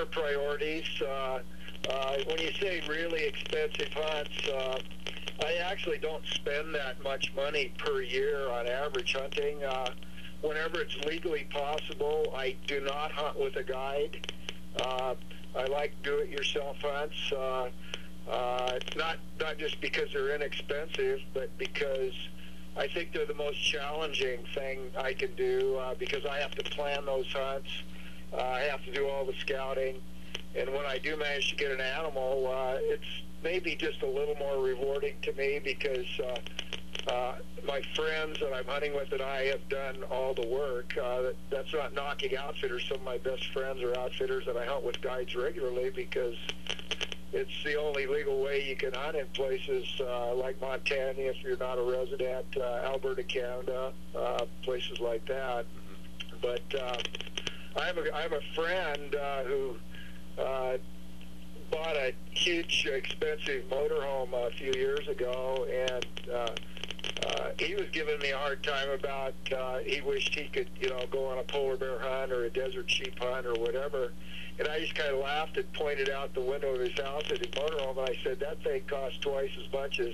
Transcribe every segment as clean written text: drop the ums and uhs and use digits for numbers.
matter of priorities. When you say really expensive hunts, I actually don't spend that much money per year on average hunting. Whenever it's legally possible, I do not hunt with a guide. I like do-it-yourself hunts, not just because they're inexpensive, but because I think they're the most challenging thing I can do, because I have to plan those hunts. I have to do all the scouting, and when I do manage to get an animal, it's maybe just a little more rewarding to me because my friends that I'm hunting with and I have done all the work. That's not knocking outfitters. Some of my best friends are outfitters, and I hunt with guides regularly because it's the only legal way you can hunt in places like Montana if you're not a resident, Alberta, Canada, places like that. But I have a friend who bought a huge, expensive motorhome a few years ago, and he was giving me a hard time about he wished he could, go on a polar bear hunt or a desert sheep hunt or whatever. And I just kind of laughed and pointed out the window of his house at his motorhome, and I said, that thing costs twice as much as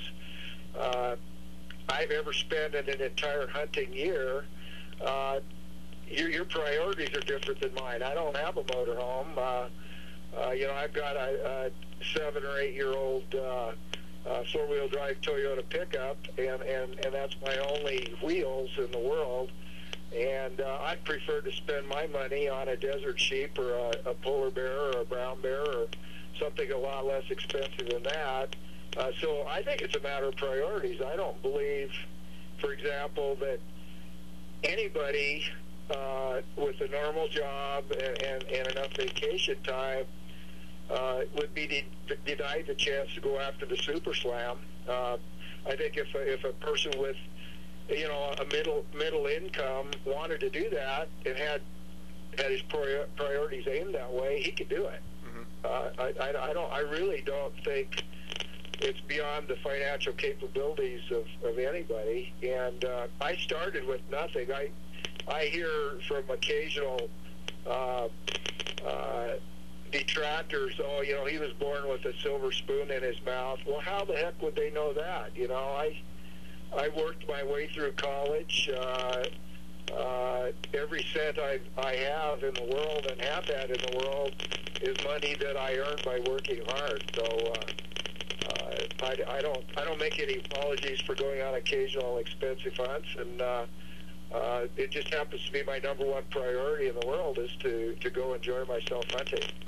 I've ever spent in an entire hunting year. Your priorities are different than mine. I don't have a motorhome. I've got a 7 or 8 year old four-wheel drive Toyota pickup, and that's my only wheels in the world. And I'd prefer to spend my money on a desert sheep or a polar bear or a brown bear or something a lot less expensive than that. So I think it's a matter of priorities. I don't believe, for example, that anybody with a normal job and enough vacation time would be denied the chance to go after the Super Slam. I think if a person with a middle income wanted to do that and had his priorities aimed that way, he could do it. Mm-hmm. I really don't think it's beyond the financial capabilities of anybody. And I started with nothing. I hear from occasional detractors, he was born with a silver spoon in his mouth. Well, how the heck would they know that? I worked my way through college. Every cent I have in the world and have had in the world is money that I earned by working hard. So I don't make any apologies for going on occasional expensive hunts, and it just happens to be my number one priority in the world is to go enjoy myself hunting.